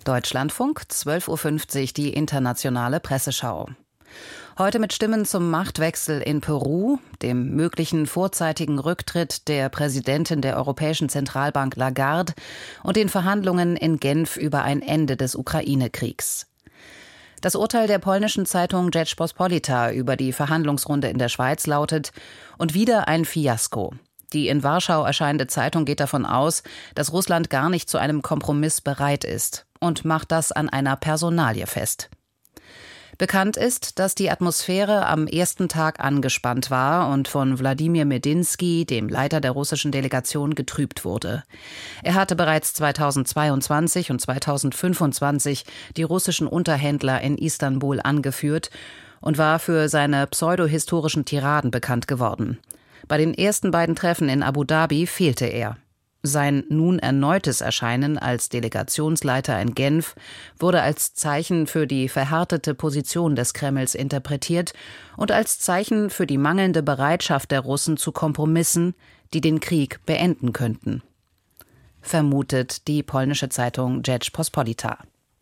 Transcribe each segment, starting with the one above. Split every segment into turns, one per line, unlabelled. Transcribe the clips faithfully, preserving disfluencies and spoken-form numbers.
Deutschlandfunk, zwölf Uhr fünfzig, die internationale Presseschau. Heute mit Stimmen zum Machtwechsel in Peru, dem möglichen vorzeitigen Rücktritt der Präsidentin der Europäischen Zentralbank Lagarde und den Verhandlungen in Genf über ein Ende des Ukraine-Kriegs. Das Urteil der polnischen Zeitung Rzeczpospolita über die Verhandlungsrunde in der Schweiz lautet: Und wieder ein Fiasko. Die in Warschau erscheinende Zeitung geht davon aus, dass Russland gar nicht zu einem Kompromiss bereit ist und macht das an einer Personalie fest. Bekannt ist, dass die Atmosphäre am ersten Tag angespannt war und von Wladimir Medinsky, dem Leiter der russischen Delegation, getrübt wurde. Er hatte bereits zweitausendzweiundzwanzig und zweitausendfünfundzwanzig die russischen Unterhändler in Istanbul angeführt und war für seine pseudohistorischen Tiraden bekannt geworden. Bei den ersten beiden Treffen in Abu Dhabi fehlte er. Sein nun erneutes Erscheinen als Delegationsleiter in Genf wurde als Zeichen für die verhärtete Position des Kremls interpretiert und als Zeichen für die mangelnde Bereitschaft der Russen zu Kompromissen, die den Krieg beenden könnten. Vermutet die polnische Zeitung Rzeczpospolita.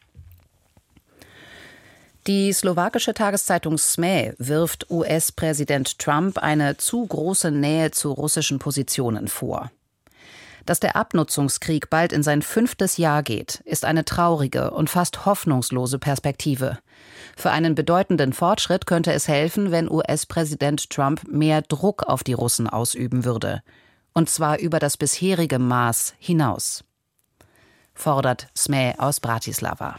Die slowakische Tageszeitung S M E wirft U S-Präsident Trump eine zu große Nähe zu russischen Positionen vor. Dass der Abnutzungskrieg bald in sein fünftes Jahr geht, ist eine traurige und fast hoffnungslose Perspektive. Für einen bedeutenden Fortschritt könnte es helfen, wenn U S-Präsident Trump mehr Druck auf die Russen ausüben würde. Und zwar über das bisherige Maß hinaus. Fordert S M E aus Bratislava.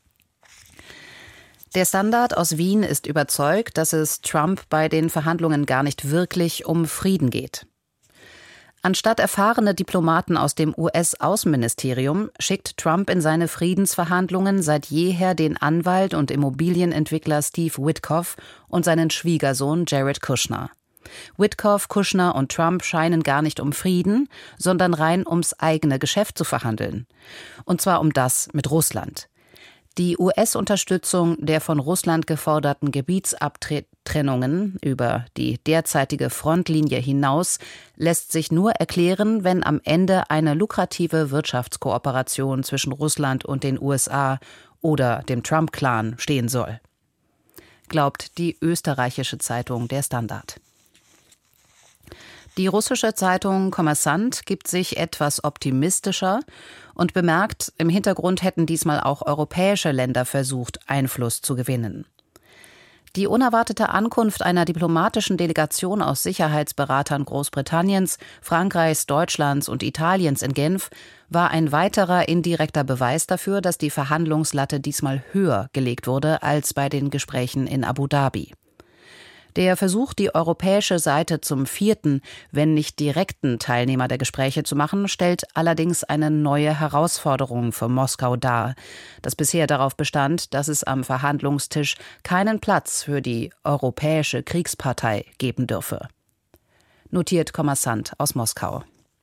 Der Standard aus Wien ist überzeugt, dass es Trump bei den Verhandlungen gar nicht wirklich um Frieden geht. Anstatt erfahrene Diplomaten aus dem U S-Außenministerium schickt Trump in seine Friedensverhandlungen seit jeher den Anwalt und Immobilienentwickler Steve Witkoff und seinen Schwiegersohn Jared Kushner. Witkoff, Kushner und Trump scheinen gar nicht um Frieden, sondern rein ums eigene Geschäft zu verhandeln. Und zwar um das mit Russland. Die U S-Unterstützung der von Russland geforderten Gebietsabtrennungen über die derzeitige Frontlinie hinaus lässt sich nur erklären, wenn am Ende eine lukrative Wirtschaftskooperation zwischen Russland und den U S A oder dem Trump-Clan stehen soll. Glaubt die österreichische Zeitung Der Standard. Die russische Zeitung Kommersant gibt sich etwas optimistischer und bemerkt, im Hintergrund hätten diesmal auch europäische Länder versucht, Einfluss zu gewinnen. Die unerwartete Ankunft einer diplomatischen Delegation aus Sicherheitsberatern Großbritanniens, Frankreichs, Deutschlands und Italiens in Genf war ein weiterer indirekter Beweis dafür, dass die Verhandlungslatte diesmal höher gelegt wurde als bei den Gesprächen in Abu Dhabi. Der Versuch, die europäische Seite zum vierten, wenn nicht direkten Teilnehmer der Gespräche zu machen, stellt allerdings eine neue Herausforderung für Moskau dar, das bisher darauf bestand, dass es am Verhandlungstisch keinen Platz für die europäische Kriegspartei geben dürfe. Notiert Kommersant aus Moskau.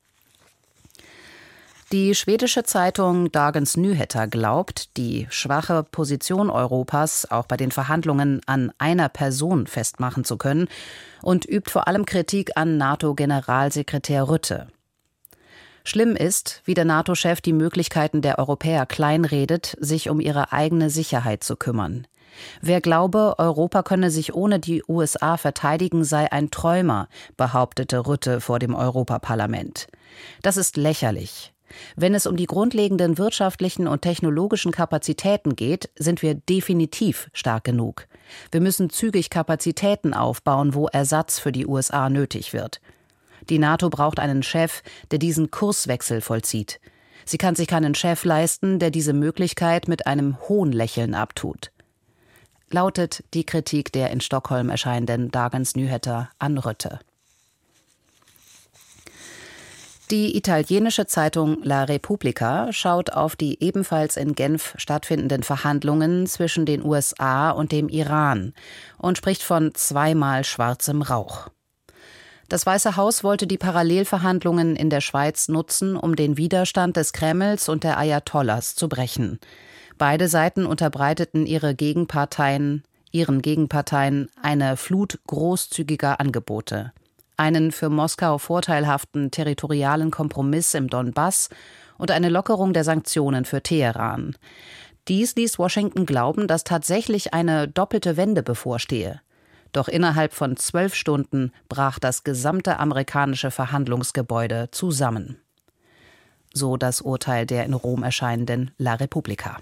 Die schwedische Zeitung Dagens Nyheter glaubt, die schwache Position Europas auch bei den Verhandlungen an einer Person festmachen zu können und übt vor allem Kritik an NATO-Generalsekretär Rutte. Schlimm ist, wie der NATO-Chef die Möglichkeiten der Europäer kleinredet, sich um ihre eigene Sicherheit zu kümmern. Wer glaube, Europa könne sich ohne die U S A verteidigen, sei ein Träumer, behauptete Rutte vor dem Europaparlament. Das ist lächerlich. Wenn es um die grundlegenden wirtschaftlichen und technologischen Kapazitäten geht, sind wir definitiv stark genug. Wir müssen zügig Kapazitäten aufbauen, wo Ersatz für die U S A nötig wird. Die NATO braucht einen Chef, der diesen Kurswechsel vollzieht. Sie kann sich keinen Chef leisten, der diese Möglichkeit mit einem Hohnlächeln abtut. Lautet die Kritik der in Stockholm erscheinenden Dagens Nyheter an Rutte. Die italienische Zeitung La Repubblica schaut auf die ebenfalls in Genf stattfindenden Verhandlungen zwischen den U S A und dem Iran und spricht von zweimal schwarzem Rauch. Das Weiße Haus wollte die Parallelverhandlungen in der Schweiz nutzen, um den Widerstand des Kremls und der Ayatollahs zu brechen. Beide Seiten unterbreiteten ihre Gegenparteien, ihren Gegenparteien eine Flut großzügiger Angebote. Einen für Moskau vorteilhaften territorialen Kompromiss im Donbass und eine Lockerung der Sanktionen für Teheran. Dies ließ Washington glauben, dass tatsächlich eine doppelte Wende bevorstehe. Doch innerhalb von zwölf Stunden brach das gesamte amerikanische Verhandlungsgebäude zusammen. So das Urteil der in Rom erscheinenden La Repubblica.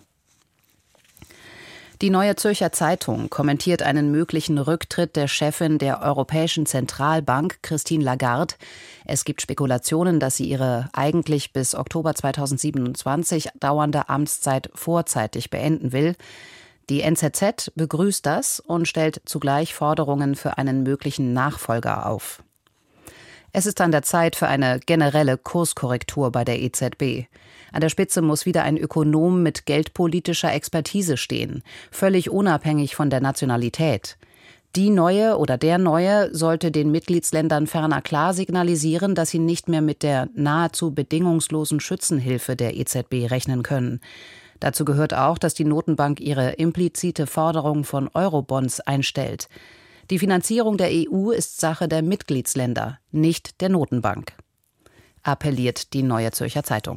Die Neue Zürcher Zeitung kommentiert einen möglichen Rücktritt der Chefin der Europäischen Zentralbank, Christine Lagarde. Es gibt Spekulationen, dass sie ihre eigentlich bis Oktober zweitausendsiebenundzwanzig dauernde Amtszeit vorzeitig beenden will. Die N Z Z begrüßt das und stellt zugleich Forderungen für einen möglichen Nachfolger auf. Es ist an der Zeit für eine generelle Kurskorrektur bei der E Z B. An der Spitze muss wieder ein Ökonom mit geldpolitischer Expertise stehen, völlig unabhängig von der Nationalität. Die Neue oder der Neue sollte den Mitgliedsländern ferner klar signalisieren, dass sie nicht mehr mit der nahezu bedingungslosen Schützenhilfe der E Z B rechnen können. Dazu gehört auch, dass die Notenbank ihre implizite Forderung von Eurobonds einstellt. Die Finanzierung der E U ist Sache der Mitgliedsländer, nicht der Notenbank, appelliert die Neue Zürcher Zeitung.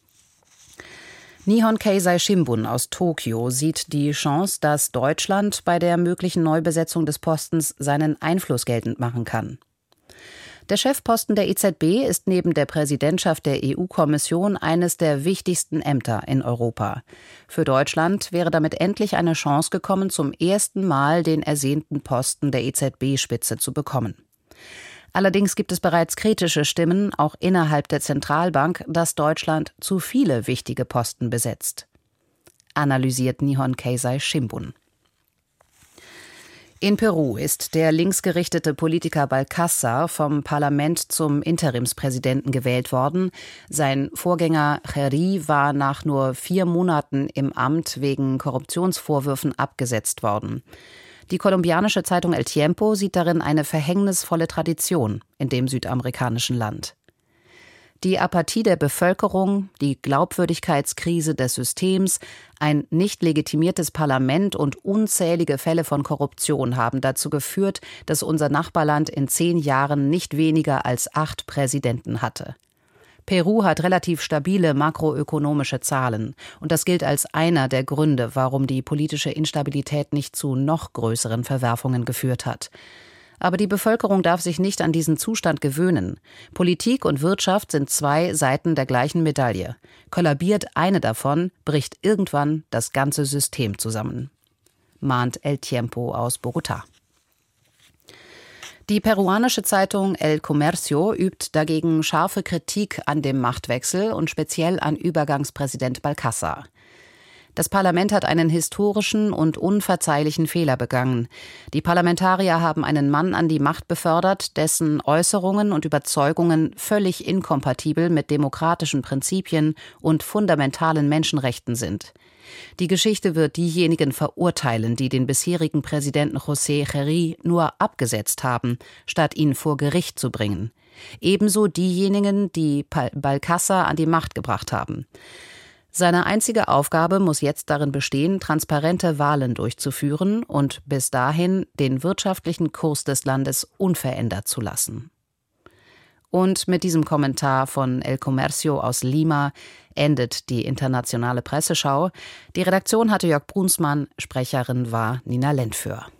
Nihon Keizai Shimbun aus Tokio sieht die Chance, dass Deutschland bei der möglichen Neubesetzung des Postens seinen Einfluss geltend machen kann. Der Chefposten der E Z B ist neben der Präsidentschaft der E U-Kommission eines der wichtigsten Ämter in Europa. Für Deutschland wäre damit endlich eine Chance gekommen, zum ersten Mal den ersehnten Posten der E Z B-Spitze zu bekommen. Allerdings gibt es bereits kritische Stimmen, auch innerhalb der Zentralbank, dass Deutschland zu viele wichtige Posten besetzt. Analysiert Nihon Keizai Shimbun. In Peru ist der linksgerichtete Politiker Balcázar vom Parlament zum Interimspräsidenten gewählt worden. Sein Vorgänger Gerri war nach nur vier Monaten im Amt wegen Korruptionsvorwürfen abgesetzt worden. Die kolumbianische Zeitung El Tiempo sieht darin eine verhängnisvolle Tradition in dem südamerikanischen Land. Die Apathie der Bevölkerung, die Glaubwürdigkeitskrise des Systems, ein nicht legitimiertes Parlament und unzählige Fälle von Korruption haben dazu geführt, dass unser Nachbarland in zehn Jahren nicht weniger als acht Präsidenten hatte. Peru hat relativ stabile makroökonomische Zahlen und das gilt als einer der Gründe, warum die politische Instabilität nicht zu noch größeren Verwerfungen geführt hat. Aber die Bevölkerung darf sich nicht an diesen Zustand gewöhnen. Politik und Wirtschaft sind zwei Seiten der gleichen Medaille. Kollabiert eine davon, bricht irgendwann das ganze System zusammen, mahnt El Tiempo aus Bogotá. Die peruanische Zeitung El Comercio übt dagegen scharfe Kritik an dem Machtwechsel und speziell an Übergangspräsident Balcázar. Das Parlament hat einen historischen und unverzeihlichen Fehler begangen. Die Parlamentarier haben einen Mann an die Macht befördert, dessen Äußerungen und Überzeugungen völlig inkompatibel mit demokratischen Prinzipien und fundamentalen Menschenrechten sind. Die Geschichte wird diejenigen verurteilen, die den bisherigen Präsidenten José Gerri nur abgesetzt haben, statt ihn vor Gericht zu bringen. Ebenso diejenigen, die Balcázar an die Macht gebracht haben. Seine einzige Aufgabe muss jetzt darin bestehen, transparente Wahlen durchzuführen und bis dahin den wirtschaftlichen Kurs des Landes unverändert zu lassen. Und mit diesem Kommentar von El Comercio aus Lima endet die internationale Presseschau. Die Redaktion hatte Jörg Brunsmann, Sprecherin war Nina Lentföhr.